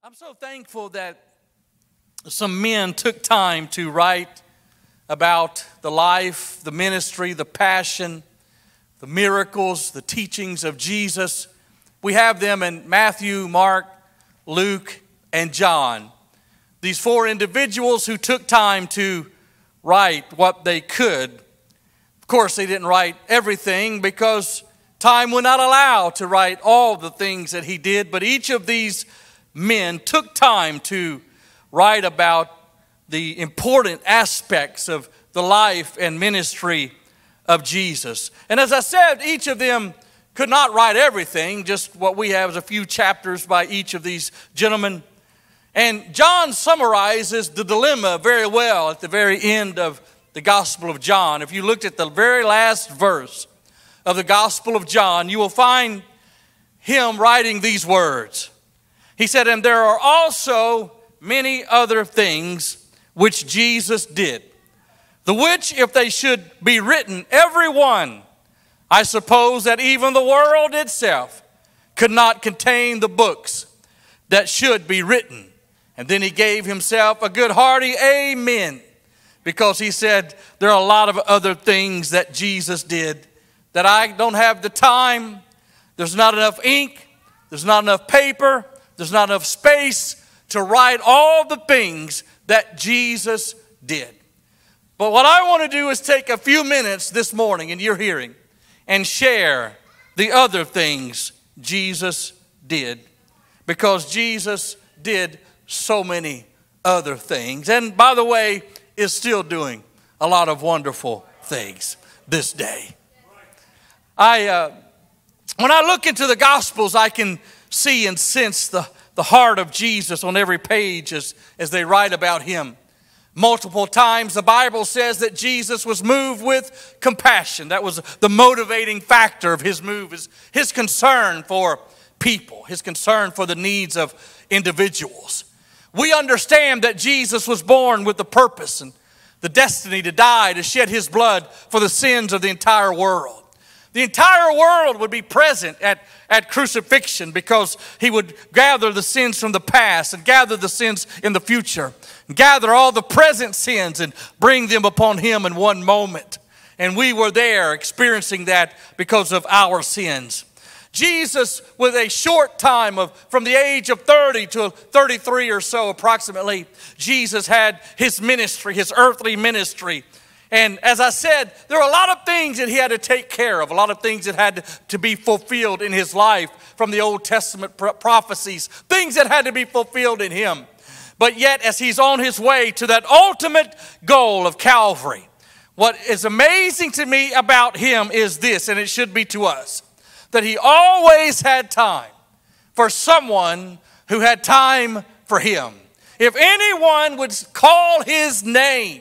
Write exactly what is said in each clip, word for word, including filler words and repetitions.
I'm so thankful that some men took time to write about the life, the ministry, the passion, the miracles, the teachings of Jesus. We have them in Matthew, Mark, Luke, and John. These four individuals who took time to write what they could. Of course, they didn't write everything because time would not allow to write all the things that he did, but each of these men took time to write about the important aspects of the life and ministry of Jesus. And as I said, each of them could not write everything. Just what we have is a few chapters by each of these gentlemen. And John summarizes the dilemma very well at the very end of the Gospel of John. If you looked at the very last verse of the Gospel of John, you will find him writing these words. He said, "And there are also many other things which Jesus did, the which if they should be written, every one, I suppose that even the world itself could not contain the books that should be written." And then he gave himself a good hearty amen, because he said there are a lot of other things that Jesus did that I don't have the time. There's not enough ink. There's not enough paper. There's not enough space to write all the things that Jesus did. But what I want to do is take a few minutes this morning in your hearing and share the other things Jesus did, because Jesus did so many other things. And by the way, is still doing a lot of wonderful things this day. I, uh, when I look into the Gospels, I can see and sense the, the heart of Jesus on every page as, as they write about him. Multiple times the Bible says that Jesus was moved with compassion. That was the motivating factor of his move, his, his concern for people, his concern for the needs of individuals. We understand that Jesus was born with the purpose and the destiny to die, to shed his blood for the sins of the entire world. The entire world would be present at, at crucifixion, because he would gather the sins from the past and gather the sins in the future, and gather all the present sins and bring them upon him in one moment. And we were there experiencing that because of our sins. Jesus, with a short time of from the age of thirty to thirty-three or so approximately, Jesus had his ministry, his earthly ministry. And as I said, there are a lot of things that he had to take care of, a lot of things that had to be fulfilled in his life from the Old Testament prophecies, things that had to be fulfilled in him. But yet, as he's on his way to that ultimate goal of Calvary, what is amazing to me about him is this, and it should be to us, that he always had time for someone who had time for him. If anyone would call his name,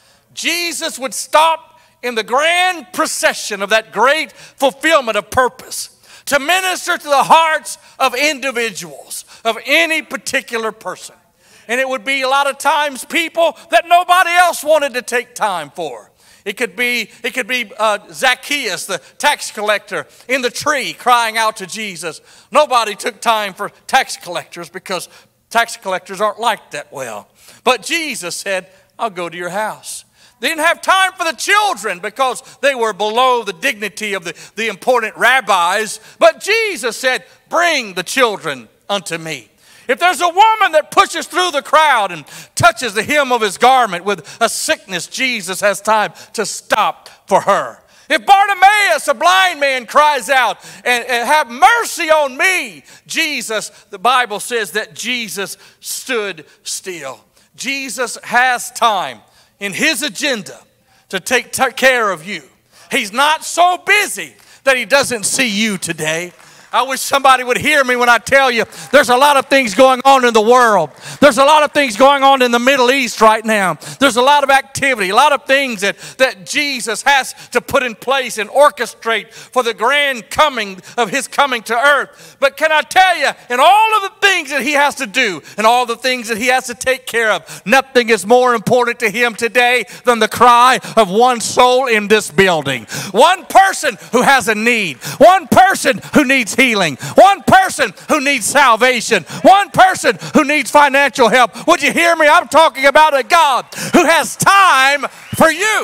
Jesus would stop in the grand procession of that great fulfillment of purpose to minister to the hearts of individuals, of any particular person. And it would be a lot of times people that nobody else wanted to take time for. It could be, it could be uh, Zacchaeus, the tax collector, in the tree crying out to Jesus. Nobody took time for tax collectors because tax collectors aren't liked that well. But Jesus said, "I'll go to your house." They didn't have time for the children because they were below the dignity of the, the important rabbis. But Jesus said, "Bring the children unto me." If there's a woman that pushes through the crowd and touches the hem of his garment with a sickness, Jesus has time to stop for her. If Bartimaeus, a blind man, cries out, and, and "Have mercy on me," Jesus, the Bible says that Jesus stood still. Jesus has time in his agenda to take t- care of you. He's not so busy that he doesn't see you today. I wish somebody would hear me when I tell you there's a lot of things going on in the world. There's a lot of things going on in the Middle East right now. There's a lot of activity, a lot of things that, that Jesus has to put in place and orchestrate for the grand coming of his coming to earth. But can I tell you, in all of the things that he has to do and all the things that he has to take care of, nothing is more important to him today than the cry of one soul in this building. One person who has a need. One person who needs healing, one person who needs salvation, one person who needs financial help. Would you hear me? I'm talking about a God who has time for you.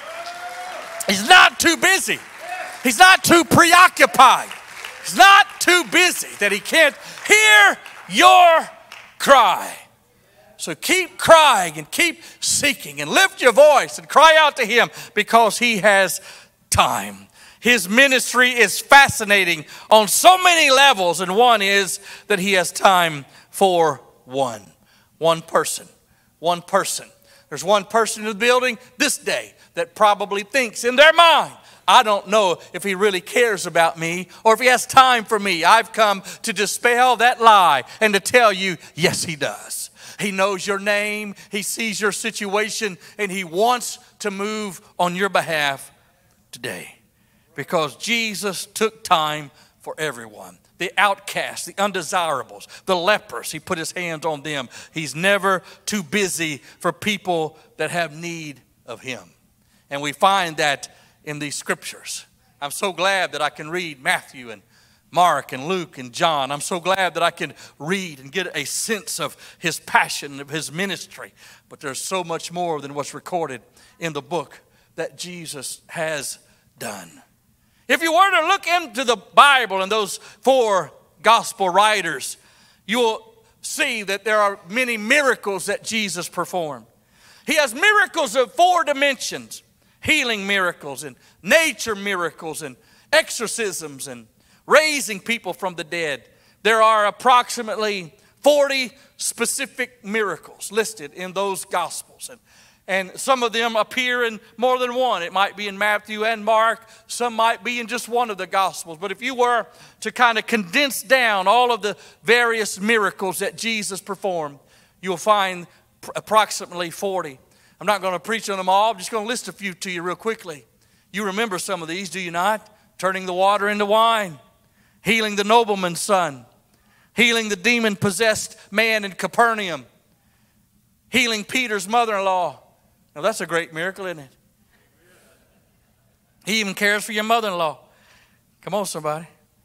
He's not too busy. He's not too preoccupied. He's not too busy that he can't hear your cry. So keep crying and keep seeking and lift your voice and cry out to him because he has time. His ministry is fascinating on so many levels, and one is that he has time for one. One person. One person. There's one person in the building this day that probably thinks in their mind, I don't know if he really cares about me or if he has time for me. I've come to dispel that lie and to tell you, yes, he does. He knows your name, he sees your situation, and he wants to move on your behalf today. Because Jesus took time for everyone. The outcasts, the undesirables, the lepers, he put his hands on them. He's never too busy for people that have need of him. And we find that in these scriptures. I'm so glad that I can read Matthew and Mark and Luke and John. I'm so glad that I can read and get a sense of his passion, of his ministry. But there's so much more than what's recorded in the book that Jesus has done. If you were to look into the Bible and those four gospel writers, you'll see that there are many miracles that Jesus performed. He has miracles of four dimensions. Healing miracles and nature miracles and exorcisms and raising people from the dead. There are approximately forty specific miracles listed in those Gospels. And, and some of them appear in more than one. It might be in Matthew and Mark. Some might be in just one of the Gospels. But if you were to kind of condense down all of the various miracles that Jesus performed, you'll find approximately forty. I'm not going to preach on them all. I'm just going to list a few to you real quickly. You remember some of these, do you not? Turning the water into wine. Healing the nobleman's son. Healing the demon-possessed man in Capernaum. Healing Peter's mother-in-law. Now that's a great miracle, isn't it? He even cares for your mother-in-law. Come on, somebody.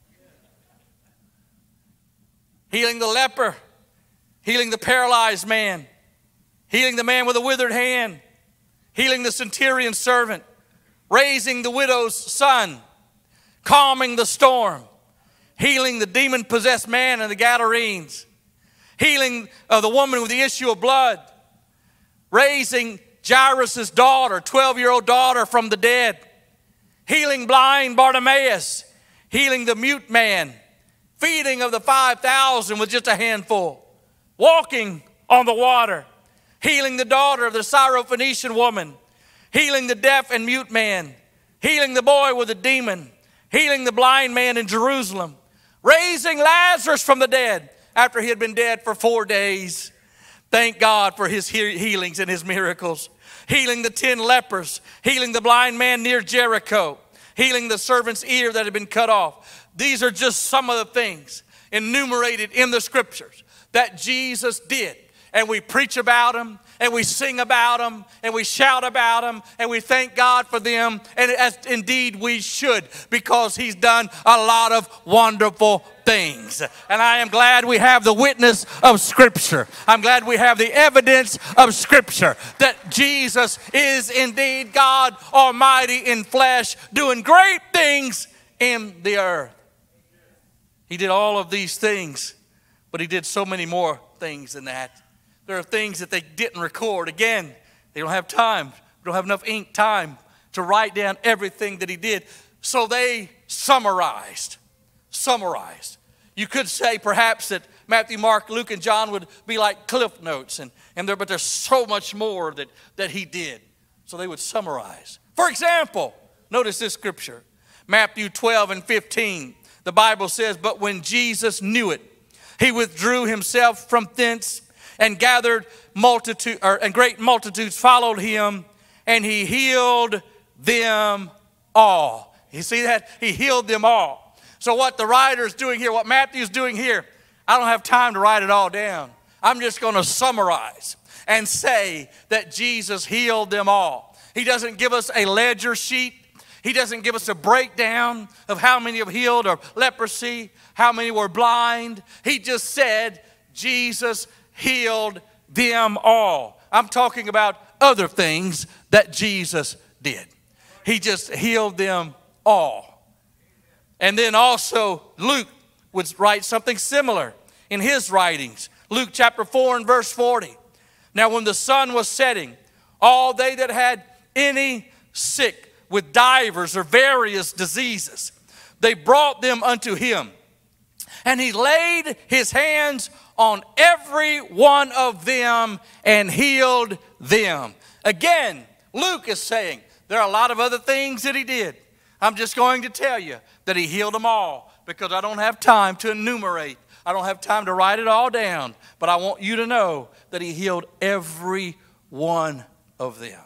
Healing the leper. Healing the paralyzed man. Healing the man with a withered hand. Healing the centurion's servant. Raising the widow's son. Calming the storm. Healing the demon-possessed man and the Gadarenes. Healing uh, the woman with the issue of blood. Raising Jairus' daughter, twelve-year-old daughter from the dead. Healing blind Bartimaeus. Healing the mute man. Feeding of the five thousand with just a handful. Walking on the water. Healing the daughter of the Syrophoenician woman. Healing the deaf and mute man. Healing the boy with a demon. Healing the blind man in Jerusalem. Raising Lazarus from the dead after he had been dead for four days. Thank God for his healings and his miracles. Healing the ten lepers. Healing the blind man near Jericho. Healing the servant's ear that had been cut off. These are just some of the things enumerated in the scriptures that Jesus did. And we preach about them, and we sing about them, and we shout about them, and we thank God for them. And as indeed we should, because he's done a lot of wonderful things. And I am glad we have the witness of Scripture. I'm glad we have the evidence of Scripture that Jesus is indeed God Almighty in flesh, doing great things in the earth. He did all of these things, but he did so many more things than that. There are things that they didn't record. Again, they don't have time. They don't have enough ink time to write down everything that he did. So they summarized. Summarized. You could say perhaps that Matthew, Mark, Luke, and John would be like cliff notes. And, and there, but there's so much more that, that he did. So they would summarize. For example, notice this scripture. Matthew twelve and fifteen. The Bible says, but when Jesus knew it, he withdrew himself from thence and gathered multitude, or, and great multitudes followed him, and he healed them all. You see that? He healed them all. So what the writer's doing here, what Matthew's doing here, I don't have time to write it all down. I'm just going to summarize and say that Jesus healed them all. He doesn't give us a ledger sheet. He doesn't give us a breakdown of how many have healed of leprosy, how many were blind. He just said Jesus healed them all. I'm talking about other things that Jesus did. He just healed them all. And then also Luke would write something similar in his writings. Luke chapter four and verse forty. Now when the sun was setting, all they that had any sick with divers or various diseases, they brought them unto him. And he laid his hands on every one of them and healed them. Again, Luke is saying there are a lot of other things that he did. I'm just going to tell you that he healed them all because I don't have time to enumerate. I don't have time to write it all down. But I want you to know that he healed every one of them.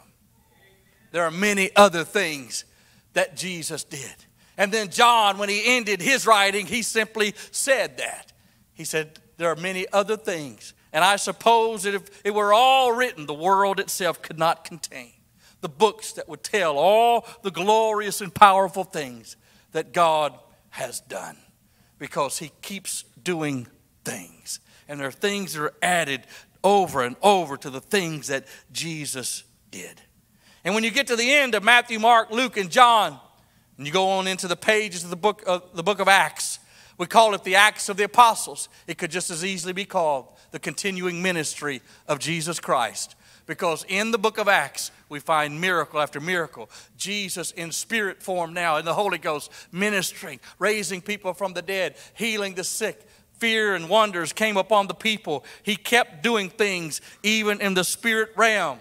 There are many other things that Jesus did. And then John, when he ended his writing, he simply said that. He said, there are many other things. And I suppose that if it were all written, the world itself could not contain the books that would tell all the glorious and powerful things that God has done. Because he keeps doing things. And there are things that are added over and over to the things that Jesus did. And when you get to the end of Matthew, Mark, Luke, and John, and you go on into the pages of the book of, the book of Acts, we call it the Acts of the Apostles. It could just as easily be called the continuing ministry of Jesus Christ. Because in the book of Acts, we find miracle after miracle. Jesus in spirit form now, in the Holy Ghost, ministering, raising people from the dead, healing the sick. Fear and wonders came upon the people. He kept doing things even in the spirit realm.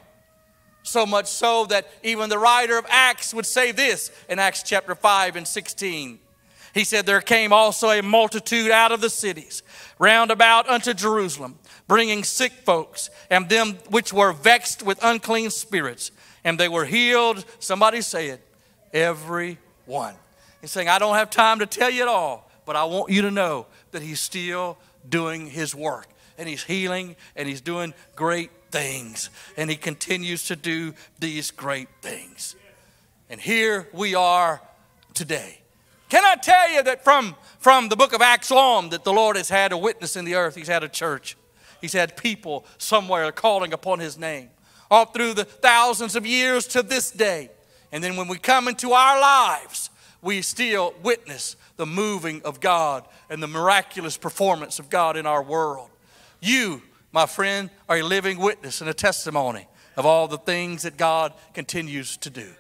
So much so that even the writer of Acts would say this in Acts chapter five and sixteen. He said, there came also a multitude out of the cities round about unto Jerusalem, bringing sick folks and them which were vexed with unclean spirits. And they were healed, somebody say it, every one. He's saying, I don't have time to tell you it all, but I want you to know that he's still doing his work. And he's healing and he's doing great things. And he continues to do these great things. And here we are today. Can I tell you that from, from the book of Acts on that the Lord has had a witness in the earth. He's had a church. He's had people somewhere calling upon his name. All through the thousands of years to this day. And then when we come into our lives, we still witness the moving of God and the miraculous performance of God in our world. You, my friend, are a living witness and a testimony of all the things that God continues to do.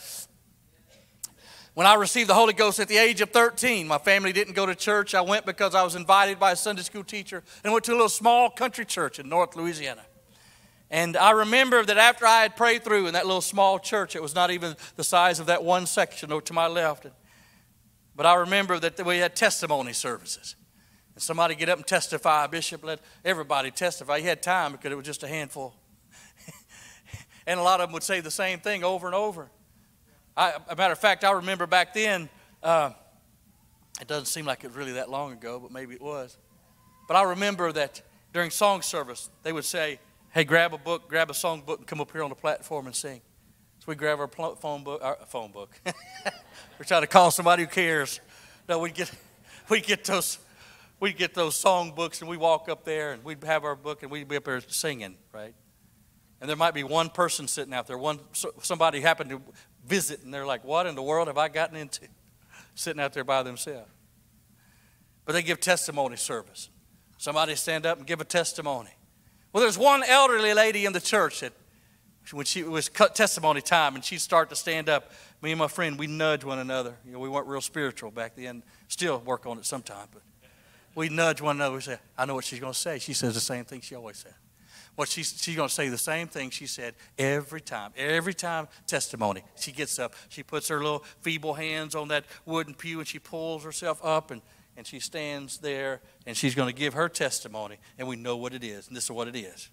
When I received the Holy Ghost at the age of thirteen, my family didn't go to church. I went because I was invited by a Sunday school teacher and went to a little small country church in North Louisiana. And I remember that after I had prayed through in that little small church, it was not even the size of that one section over to my left. But I remember that we had testimony services. And somebody get up and testify. Bishop let everybody testify. He had time because it was just a handful. And a lot of them would say the same thing over and over. I, as a matter of fact, I remember back then, uh, it doesn't seem like it was really that long ago, but maybe it was. But I remember that during song service, they would say, hey, grab a book, grab a song book, and come up here on the platform and sing. So we grab our phone book, our phone book. We're trying to call somebody who cares. No, we get, we get those, we get those song books, and we walk up there, and we'd have our book, and we'd be up there singing, right? And there might be one person sitting out there, one somebody happened to visit, and they're like, what in the world have I gotten into? Sitting out there by themselves. But they give testimony service. Somebody stand up and give a testimony. Well, there's one elderly lady in the church that when she it was testimony time and she'd start to stand up, me and my friend, we nudge one another. You know, we weren't real spiritual back then. Still work on it sometime, but we nudge one another. We say, I know what she's going to say. She says the same thing she always said. Well, she's, she's going to say the same thing she said every time. Every time testimony. She gets up. She puts her little feeble hands on that wooden pew and she pulls herself up and, and she stands there and she's going to give her testimony. And we know what it is. And this is what it is.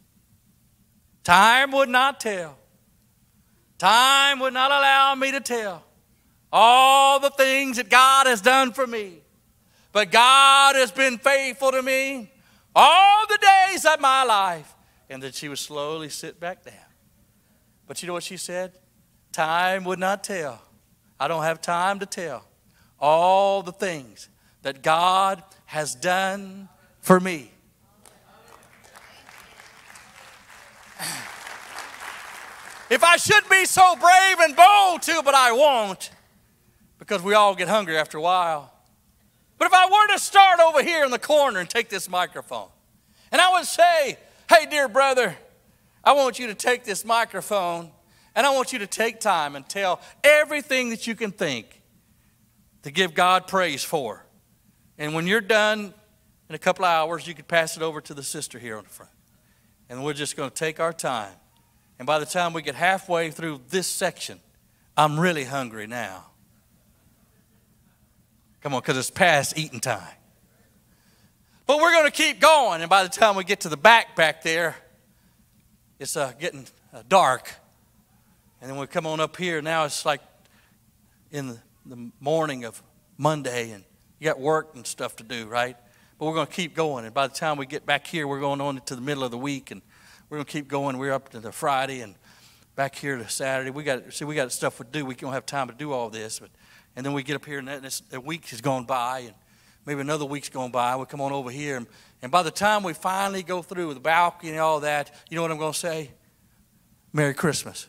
Time would not tell. Time would not allow me to tell all the things that God has done for me. But God has been faithful to me all the days of my life. And then she would slowly sit back down. But you know what she said? Time would not tell. I don't have time to tell all the things that God has done for me. If I should be so brave and bold to, but I won't, because we all get hungry after a while. But if I were to start over here in the corner and take this microphone, and I would say, hey, dear brother, I want you to take this microphone, and I want you to take time and tell everything that you can think to give God praise for. And when you're done in a couple of hours, you could pass it over to the sister here on the front. And we're just going to take our time. And by the time we get halfway through this section, I'm really hungry now. Come on, because it's past eating time. But we're going to keep going. And by the time we get to the back back there, it's uh, getting uh, dark. And then we come on up here. Now it's like in the, the morning of Monday, and you got work and stuff to do, right? But we're going to keep going. And by the time we get back here, we're going on into the middle of the week, and we're going to keep going. We're up to the Friday and back here to Saturday. We got see we got stuff to do. We don't have time to do all this, but and then we get up here, and this, a week has gone by, and maybe another week's gone by. We come on over here, and, and by the time we finally go through the balcony and all that, you know what I'm going to say? Merry Christmas.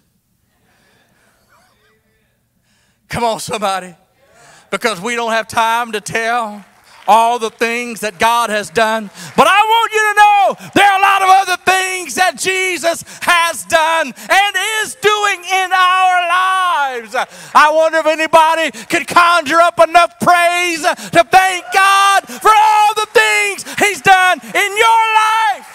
Come on, somebody. Because we don't have time to tell all the things that God has done. But I want you to know there are a lot of other things that Jesus has done and is doing in our lives. I wonder if anybody could conjure up enough praise to thank God for all the things He's done in your life.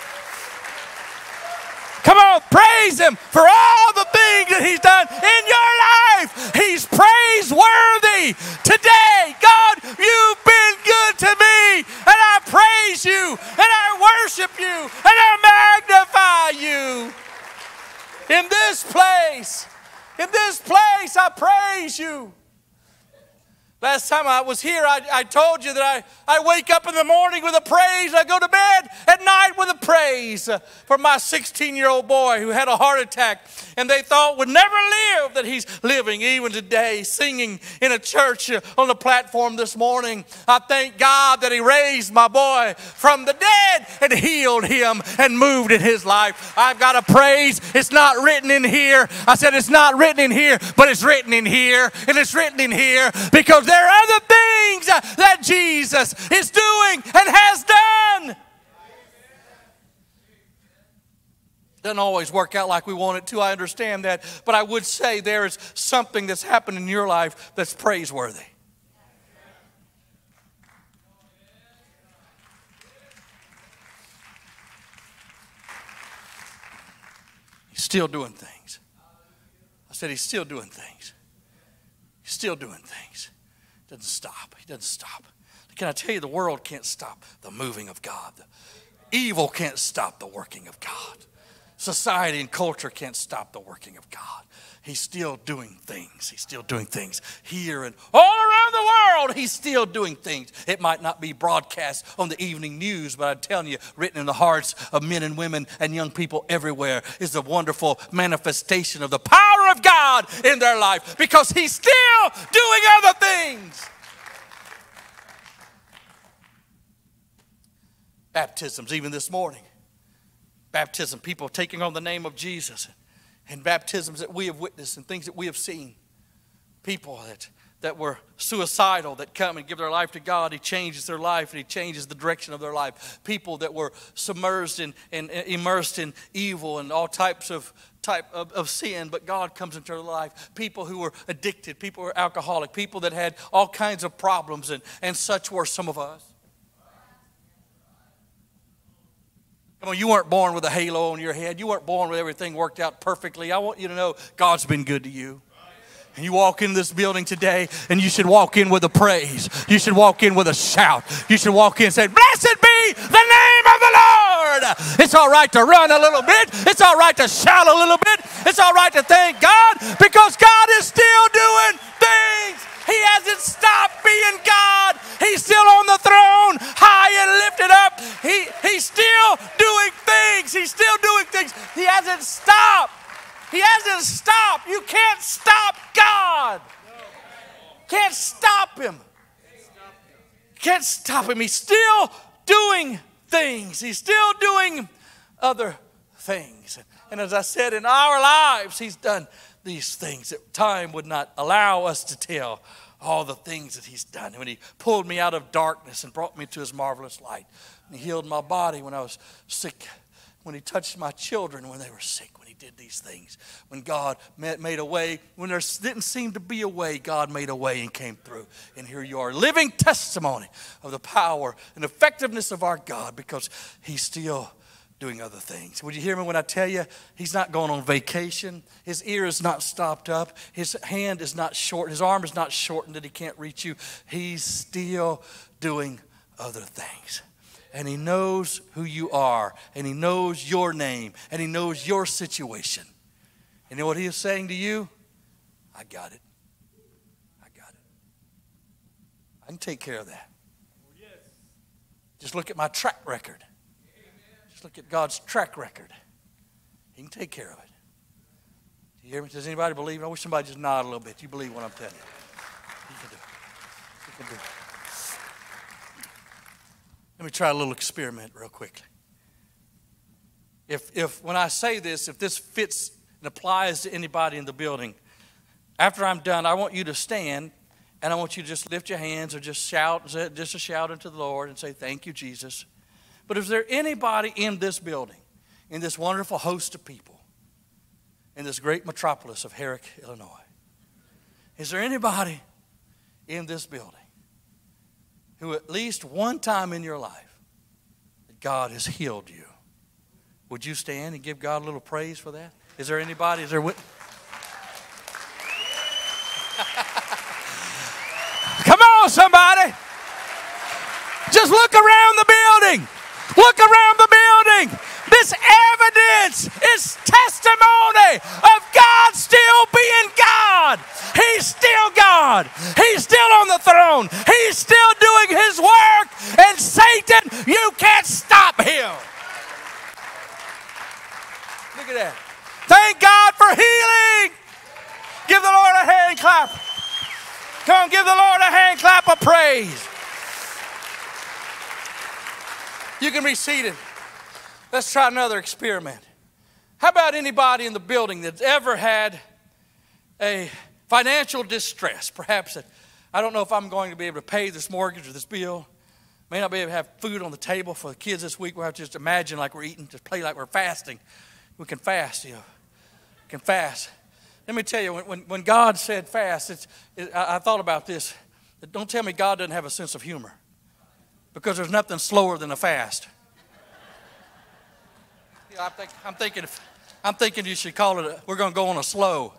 Come on, praise Him for all the things that He's done in your life. He's praiseworthy. Today, God, you've been good to me, and I praise you, and I worship you, and I magnify you. In this place, in this place, I praise you. Last time I was here, I, I told you that I, I wake up in the morning with a praise. I go to bed at night with a praise for my sixteen-year-old boy who had a heart attack and they thought would never live, that he's living even today, singing in a church on the platform this morning. I thank God that He raised my boy from the dead and healed him and moved in his life. I've got a praise. It's not written in here. I said it's not written in here, but it's written in here, and it's written in here because there are other things that Jesus is doing and has done. Doesn't always work out like we want it to. I understand that. But I would say there is something that's happened in your life that's praiseworthy. He's still doing things. I said He's still doing things. He's still doing things. He doesn't stop. He doesn't stop. Can I tell you, the world can't stop the moving of God. The evil can't stop the working of God. Society and culture can't stop the working of God. He's still doing things. He's still doing things here and all around the world. He's still doing things. It might not be broadcast on the evening news, but I'm telling you, written in the hearts of men and women and young people everywhere is a wonderful manifestation of the power of God in their life, because He's still doing other things. Baptisms, even this morning. Baptism, people taking on the name of Jesus, and baptisms that we have witnessed and things that we have seen. People that, that were suicidal that come and give their life to God. He changes their life and He changes the direction of their life. People that were submerged and, and immersed in evil and all types of type of, of sin, but God comes into their life. People who were addicted, people who were alcoholic, people that had all kinds of problems, and, and such were some of us. Come on, you weren't born with a halo on your head. You weren't born with everything worked out perfectly. I want you to know God's been good to you. And you walk in this building today, and you should walk in with a praise. You should walk in with a shout. You should walk in and say, blessed be the name of the Lord. It's all right to run a little bit. It's all right to shout a little bit. It's all right to thank God, because God is still doing things. He hasn't stopped being God. He's still on the throne, high and lifted up. He, he's still doing things. He's still doing things. He hasn't stopped. He hasn't stopped. You can't stop God. Can't stop him. Can't stop him. He's still doing things. He's still doing other things. And as I said, in our lives, he's done these things that time would not allow us to tell all the things that he's done. When he pulled me out of darkness and brought me to his marvelous light. And he healed my body when I was sick. When he touched my children when they were sick. When he did these things. When God made a way. When there didn't seem to be a way, God made a way and came through. And here you are, living testimony of the power and effectiveness of our God, because he's still doing other things. Would you hear me when I tell you he's not going on vacation? His ear is not stopped up. His hand is not short. His arm is not shortened that he can't reach you. He's still doing other things. And he knows who you are. And he knows your name. And he knows your situation. And you know what he is saying to you? I got it. I got it. I can take care of that. Just look at my track record. Look at God's track record. He can take care of it. Do you hear me? Does anybody believe? I wish somebody just nod a little bit. You believe what I'm telling you. He can do it. He can do it. Let me try a little experiment real quickly. If, if when I say this, if this fits and applies to anybody in the building, after I'm done, I want you to stand and I want you to just lift your hands or just shout, just a shout unto the Lord and say, thank you, Jesus. But is there anybody in this building, in this wonderful host of people, in this great metropolis of Herrick, Illinois, is there anybody in this building who at least one time in your life that God has healed you? Would you stand and give God a little praise for that? Is there anybody? Is there? Come on, somebody. Just look around the building. Look around the building. This evidence is testimony of God still being God. He's still God. He's still on the throne. He's still doing his work. And Satan, you can't stop him. Look at that. Thank God for healing. Give the Lord a hand clap. Come on, give the Lord a hand clap of praise. You can be seated. Let's try another experiment. How about anybody in the building that's ever had a financial distress? Perhaps that, I don't know if I'm going to be able to pay this mortgage or this bill. May not be able to have food on the table for the kids this week. We'll have to just imagine like we're eating, just play like we're fasting. We can fast, you know. We can fast. Let me tell you, when, when, when God said fast, it's, it, I, I thought about this. Don't tell me God doesn't have a sense of humor. Because there's nothing slower than a fast. You know, I'm, think, I'm, thinking, I'm thinking you should call it, a, we're going to go on a slow.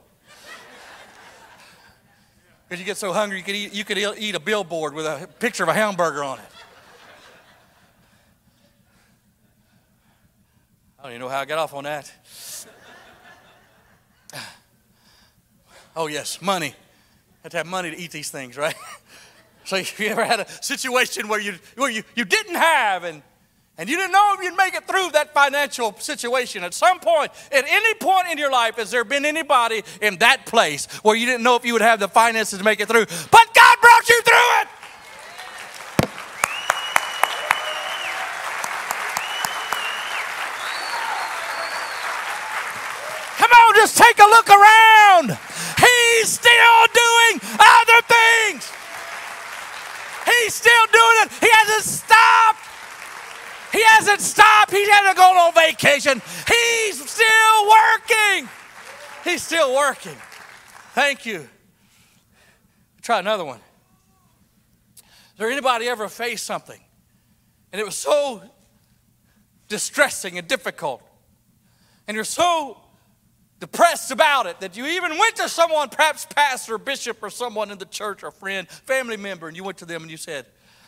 Because you get so hungry, you could, eat, you could eat a billboard with a picture of a hamburger on it. I don't even know how I got off on that. Oh, yes, money. You have to have money to eat these things, right? So you ever had a situation where you where you, you didn't have and, and you didn't know if you'd make it through that financial situation? At some point, at any point in your life, has there been anybody in that place where you didn't know if you would have the finances to make it through? But God brought you through it! Come on, just take a look around. He's still doing other things. He's still doing it. He hasn't stopped. He hasn't stopped. He hasn't gone on vacation. He's still working. He's still working. Thank you. Try another one. Has there anybody ever faced something and it was so distressing and difficult and you're so depressed about it that you even went to someone, perhaps pastor or bishop or someone in the church or a friend, family member, and you went to them and you said,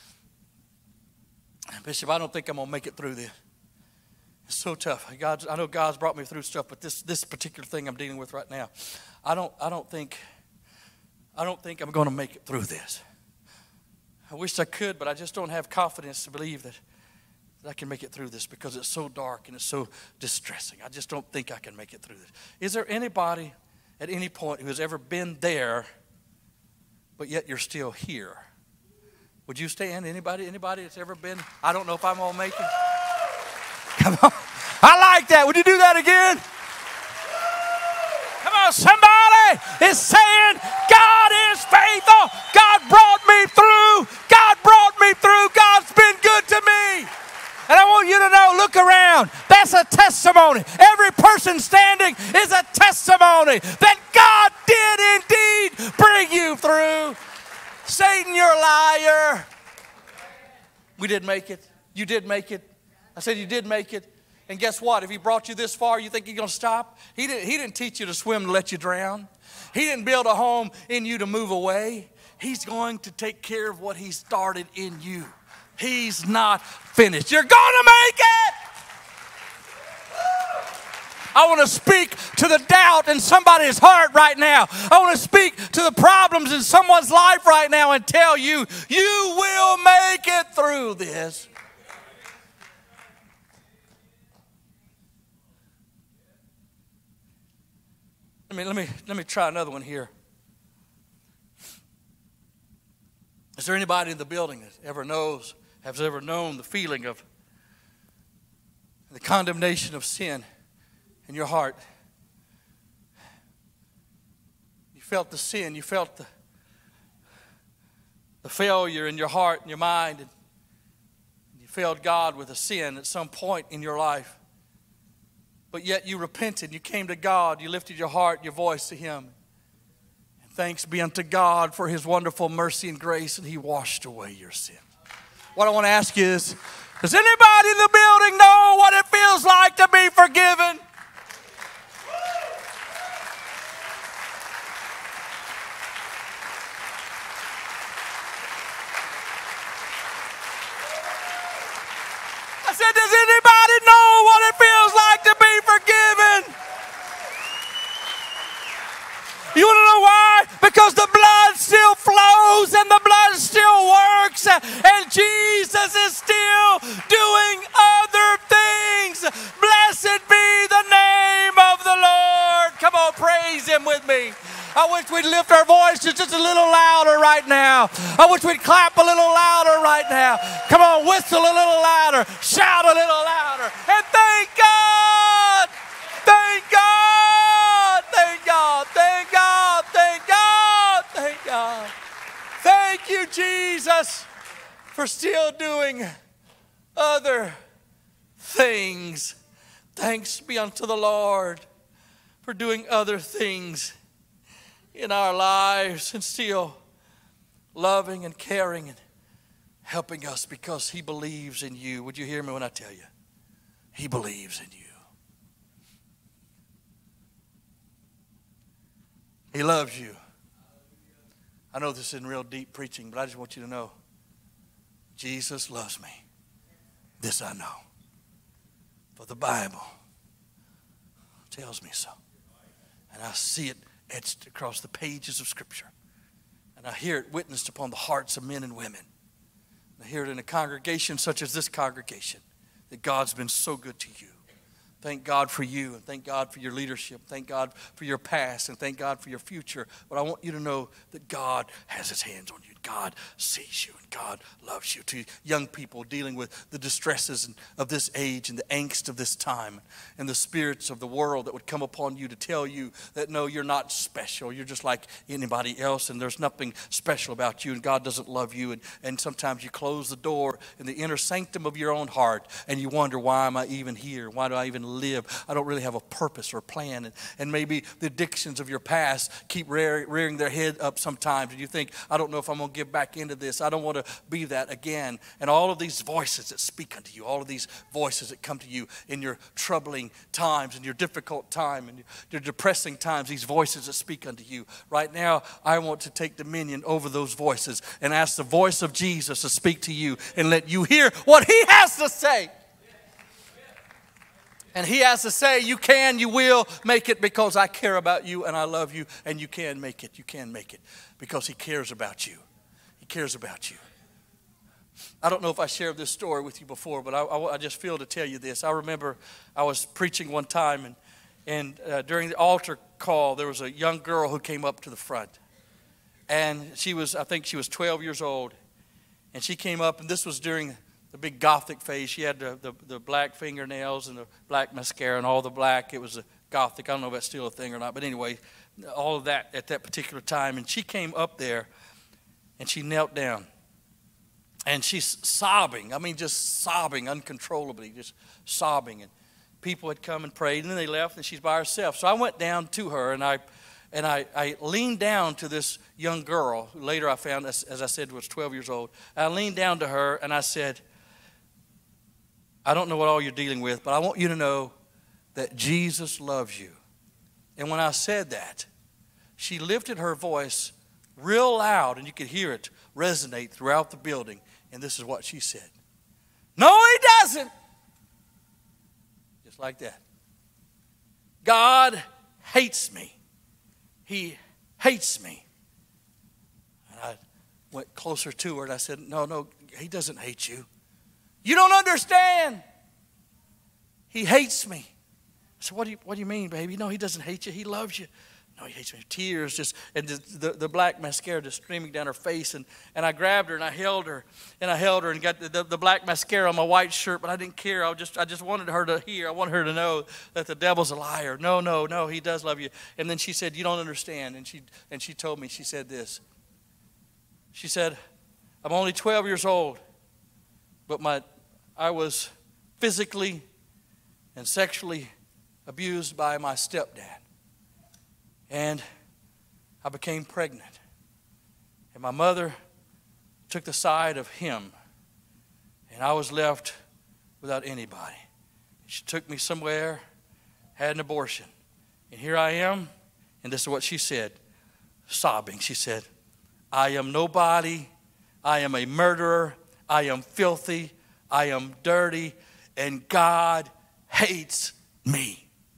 Bishop, I don't think I'm going to make it through this. It's so tough. God's, I know God's brought me through stuff, but this this particular thing I'm dealing with right now, I don't I don't think I don't think I'm going to make it through this. I wish I could, but I just don't have confidence to believe that, that I can make it through this because it's so dark and it's so distressing. I just don't think I can make it through this. Is there anybody at any point who has ever been there, but yet you're still here. Would you stand? Anybody? Anybody that's ever been? I don't know if I'm going to make it. Come on. I like that. Would you do that again? Come on, somebody is saying, God is faithful. God brought me through. God brought me through. God's been good to me. And I want you to know, look around. That's a testimony. Every person standing is a testimony that God did indeed bring you through. Satan, you're a liar. We did make it. You did make it. I said you did make it. And guess what? If he brought you this far, you think he's going to stop? He didn't, he didn't teach you to swim to let you drown. He didn't build a home in you to move away. He's going to take care of what he started in you. He's not finished. You're going to make it. I want to speak to the doubt in somebody's heart right now. I want to speak to the problems in someone's life right now and tell you, you will make it through this. Let me, let me, let me try another one here. Is there anybody in the building that ever knows, has ever known the feeling of the condemnation of sin in your heart? You felt the sin, you felt the, the failure in your heart and your mind, and you failed God with a sin at some point in your life. But yet you repented, you came to God, you lifted your heart, your voice to Him. And thanks be unto God for His wonderful mercy and grace, and He washed away your sin. What I want to ask you is, does anybody in the building know what it feels like to be forgiven? I said, does anybody know what it feels like to be forgiven? You want to know why? Because the blood still flows and the blood still works, and Jesus is still doing other things. Blessed be the name of the Lord. Come on, praise Him with me. I wish we'd lift our voices just a little louder right now. I wish we'd clap a little louder right now. Come on, whistle a little louder. Shout a little louder. And thank God. Thank God. Thank God. Thank God. Thank God. Thank God. Thank you, Jesus, for still doing other things. Thanks be unto the Lord for doing other things in our lives and still loving and caring and helping us because He believes in you. Would you hear me when I tell you? He believes in you. He loves you. I know this isn't real deep preaching, but I just want you to know Jesus loves me. This I know. For the Bible tells me so. And I see it etched across the pages of Scripture. And I hear it witnessed upon the hearts of men and women. I hear it in a congregation such as this congregation, that God's been so good to you. Thank God for you, and thank God for your leadership. Thank God for your past, and thank God for your future. But I want you to know that God has His hands on you. God sees you, and God loves you. To young people dealing with the distresses of this age and the angst of this time and the spirits of the world that would come upon you to tell you that, no, you're not special. You're just like anybody else, and there's nothing special about you, and God doesn't love you. And, and sometimes you close the door in the inner sanctum of your own heart, and you wonder, why am I even here? Why do I even live? I don't really have a purpose or plan. And, and maybe the addictions of your past keep rear, rearing their head up sometimes, and you think, I don't know if I'm going to get back into this. I don't want to be that again. And all of these voices that speak unto you, all of these voices that come to you in your troubling times, in your difficult time, and your depressing times, these voices that speak unto you. Right now, I want to take dominion over those voices and ask the voice of Jesus to speak to you and let you hear what He has to say. And He has to say, you can, you will make it because I care about you and I love you, and you can make it. You can make it because He cares about you. He cares about you. I don't know if I shared this story with you before, but I, I, I just feel to tell you this. I remember I was preaching one time, and, and uh, during the altar call, there was a young girl who came up to the front. And she was, I think she was twelve years old. And she came up, and this was during the big Gothic phase. She had the, the, the black fingernails and the black mascara and all the black. It was a Gothic. I don't know if that's still a thing or not. But anyway, all of that at that particular time. And she came up there, and she knelt down. And she's sobbing. I mean, just sobbing uncontrollably, just sobbing. And people had come and prayed, and then they left, and she's by herself. So I went down to her, and I and I, I leaned down to this young girl, who later I found, as, as I said, was twelve years old. I leaned down to her, and I said, I don't know what all you're dealing with, but I want you to know that Jesus loves you. And when I said that, she lifted her voice real loud, and you could hear it resonate throughout the building. And this is what she said. No, he doesn't. Just like that. God hates me. He hates me. And I went closer to her and I said, no, no, he doesn't hate you. You don't understand. He hates me. I said, what do you, what do you mean, baby? No, he doesn't hate you. He loves you. No, he hates me. Tears just, and the, the, the black mascara just streaming down her face. And, and I grabbed her and I held her. And I held her and got the, the, the black mascara on my white shirt. But I didn't care. I just, I just wanted her to hear. I wanted her to know that the devil's a liar. No, no, no, he does love you. And then she said, you don't understand. And she, and she told me, she said this. She said, I'm only twelve years old. But my, I was physically and sexually abused by my stepdad. And I became pregnant. And my mother took the side of him. And I was left without anybody. She took me somewhere, had an abortion. And here I am. And this is what she said, sobbing. She said, I am nobody. I am a murderer. I am filthy. I am dirty. And God hates me.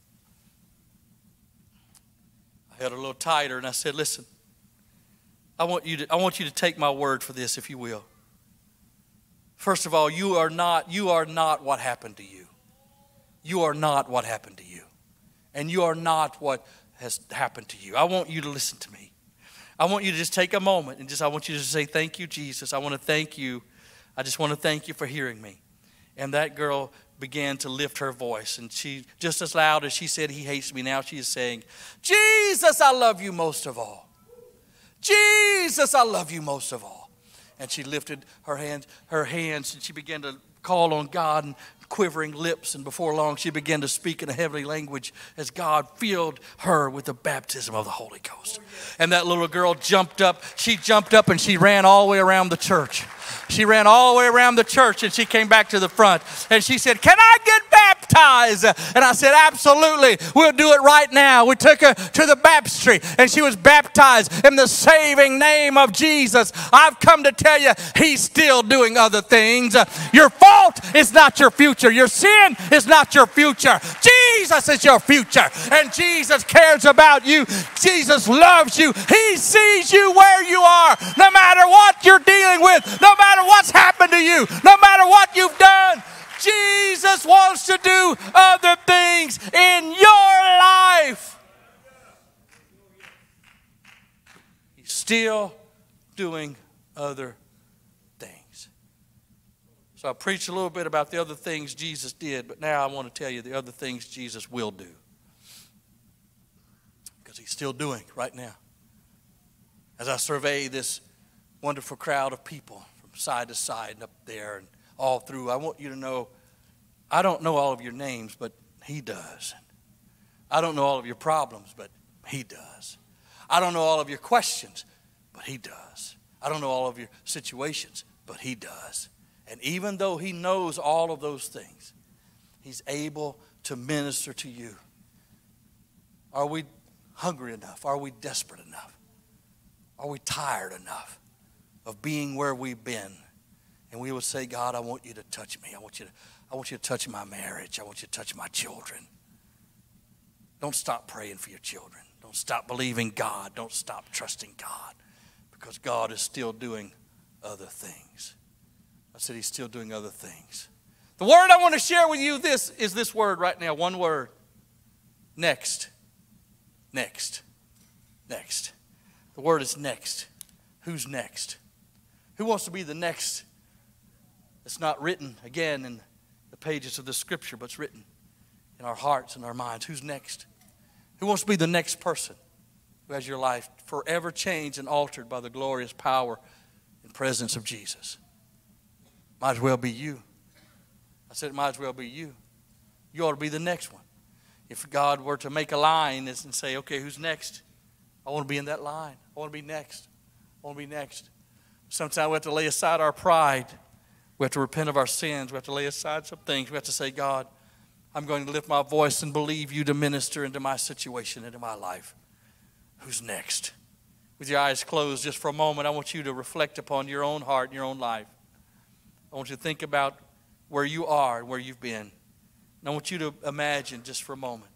I held her a little tighter and I said, listen, I want you to, I want you to take my word for this, if you will. First of all, you are not, you are not what happened to you. You are not what happened to you. And you are not what has happened to you. I want you to listen to me. I want you to just take a moment and just, I want you to say, thank you, Jesus. I want to thank you. I just want to thank you for hearing me. And that girl began to lift her voice. And she, just as loud as she said, he hates me, now she is saying, Jesus, I love you most of all. Jesus, I love you most of all. And she lifted her hands, her hands, and she began to call on God and quivering lips. And before long, she began to speak in a heavenly language as God filled her with the baptism of the Holy Ghost. And that little girl jumped up. She jumped up and she ran all the way around the church. She ran all the way around the church and she came back to the front. And she said, can I get baptized? And I said, absolutely. We'll do it right now. We took her to the baptistry and she was baptized in the saving name of Jesus. I've come to tell you, he's still doing other things. Your fault is not your future. Your sin is not your future. Jesus is your future. And Jesus cares about you. Jesus loves you. He sees you where you are. No matter what you're dealing with. No matter what's happened to you. No matter what you've done. Jesus wants to do other things in your life. He's still doing other things. So I preached a little bit about the other things Jesus did, but now I want to tell you the other things Jesus will do. Because he's still doing right now. As I survey this wonderful crowd of people from side to side and up there and all through, I want you to know, I don't know all of your names, but he does. I don't know all of your problems, but he does. I don't know all of your questions, but he does. I don't know all of your situations, but he does. And even though he knows all of those things, he's able to minister to you. Are we hungry enough? Are we desperate enough? Are we tired enough of being where we've been? And we will say, God, I want you to touch me. I want you to, I want you to touch my marriage. I want you to touch my children. Don't stop praying for your children. Don't stop believing God. Don't stop trusting God. Because God is still doing other things. I said he's still doing other things. The word I want to share with you this is this word right now. One word. Next. Next. Next. The word is next. Who's next? Who wants to be the next? It's not written, again, in the pages of the Scripture, but it's written in our hearts and our minds. Who's next? Who wants to be the next person who has your life forever changed and altered by the glorious power and presence of Jesus? Might as well be you. I said it might as well be you. You ought to be the next one. If God were to make a line and say, okay, who's next? I want to be in that line. I want to be next. I want to be next. Sometimes we have to lay aside our pride. We have to repent of our sins. We have to lay aside some things. We have to say, God, I'm going to lift my voice and believe you to minister into my situation, into my life. Who's next? With your eyes closed just for a moment, I want you to reflect upon your own heart and your own life. I want you to think about where you are and where you've been. And I want you to imagine just for a moment.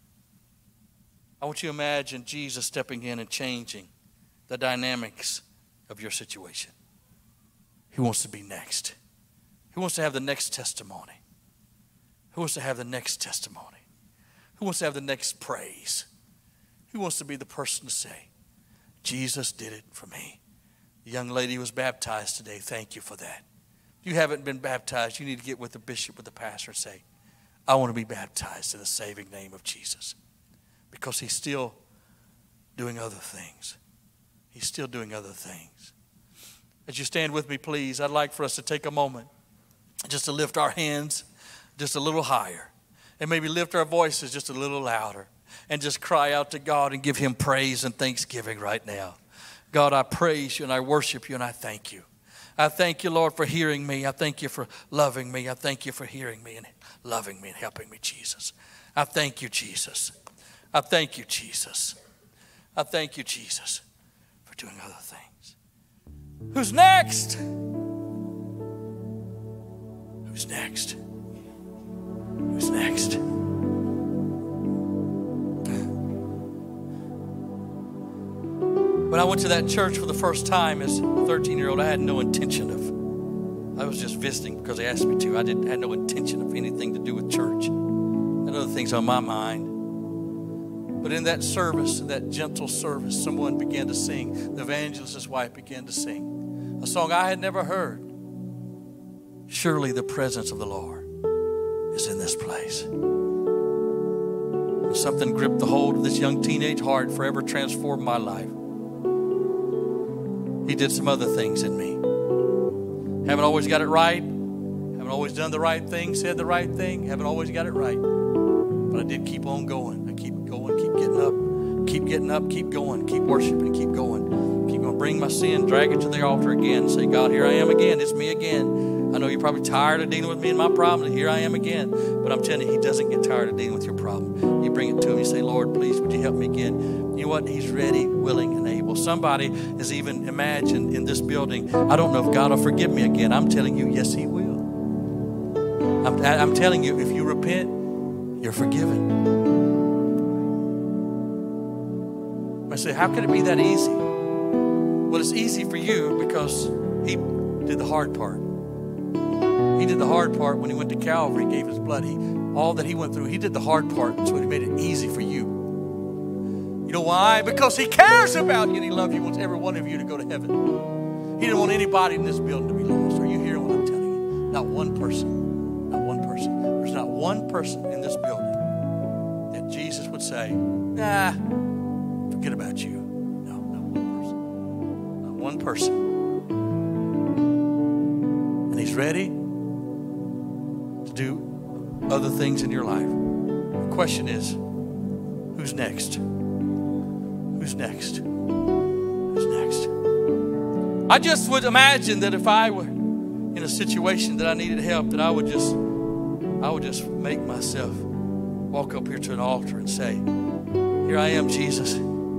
I want you to imagine Jesus stepping in and changing the dynamics of your situation. He wants to be next. He wants to have the next testimony. Who wants to have the next testimony? Who wants to have the next praise? Who wants to be the person to say, Jesus did it for me? The young lady was baptized today. Thank you for that. If you haven't been baptized, you need to get with the bishop, with the pastor, and say, I want to be baptized in the saving name of Jesus. Because he's still doing other things. He's still doing other things. As you stand with me, please, I'd like for us to take a moment just to lift our hands just a little higher. And maybe lift our voices just a little louder. And just cry out to God and give him praise and thanksgiving right now. God, I praise you and I worship you and I thank you. I thank you, Lord, for hearing me. I thank you for loving me. I thank you for hearing me and loving me and helping me, Jesus. I thank you, Jesus. I thank you, Jesus. I thank you, Jesus, for doing other things. Who's next? Who's next? Who's next? When I went to that church for the first time as a thirteen-year-old, I had no intention of, I was just visiting because they asked me to. I didn't had no intention of anything to do with church. I had other things on my mind. But in that service, in that gentle service, someone began to sing. The evangelist's wife began to sing a song I had never heard. Surely the presence of the Lord is in this place. And something gripped the hold of this young teenage heart, forever transformed my life. He did some other things in me. Haven't always got it right. Haven't always done the right thing, said the right thing. Haven't always got it right. But I did keep on going. I keep going, keep getting up, keep getting up, keep going, keep worshiping, keep going. Keep going to bring my sin, drag it to the altar again. Say, God, here I am again. It's me again. I know you're probably tired of dealing with me and my problem. Here I am again. But I'm telling you, he doesn't get tired of dealing with your problem. You bring it to him. You say, Lord, please, would you help me again? You know what? He's ready, willing, and able. Somebody has even imagined in this building, I don't know if God will forgive me again. I'm telling you, yes, he will. I'm, I'm telling you, if you repent, you're forgiven. I say, how can it be that easy? Well, it's easy for you because he did the hard part. He did the hard part when he went to Calvary, gave his blood. He, all that he went through, he did the hard part. So he made it easy for you. You know why? Because he cares about you and he loves you. He wants every one of you to go to heaven. He didn't want anybody in this building to be lost. Are you hearing what I'm telling you? Not one person. Not one person. There's not one person in this building that Jesus would say, nah, forget about you. No, not one person. Not one person. And he's ready to do other things in your life. The question is, who's next? Who's next? Who's next? I just would imagine that if I were in a situation that I needed help, that I would just, I would just make myself walk up here to an altar and say, here I am, Jesus.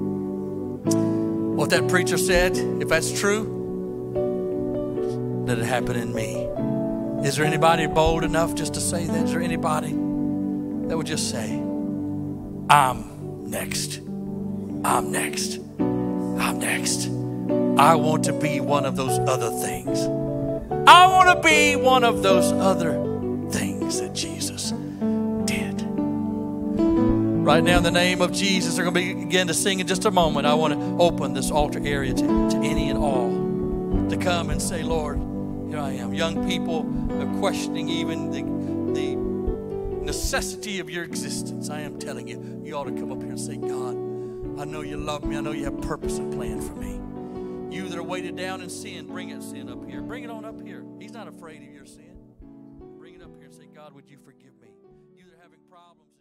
What that preacher said, if that's true, let it happen in me. Is there anybody bold enough just to say that? Is there anybody that would just say, I'm next. I'm next. I'm next. I want to be one of those other things. I want to be one of those other things that Jesus did. Right now, in the name of Jesus, they're going to begin to sing in just a moment. I want to open this altar area to, to any and all to come and say, Lord, here I am. Young people are questioning even the, the necessity of your existence. I am telling you, you ought to come up here and say, God, I know you love me. I know you have purpose and plan for me. You that are weighted down in sin, bring that sin up here. Bring it on up here. He's not afraid of your sin. Bring it up here and say, God, would you forgive me? You that are having problems.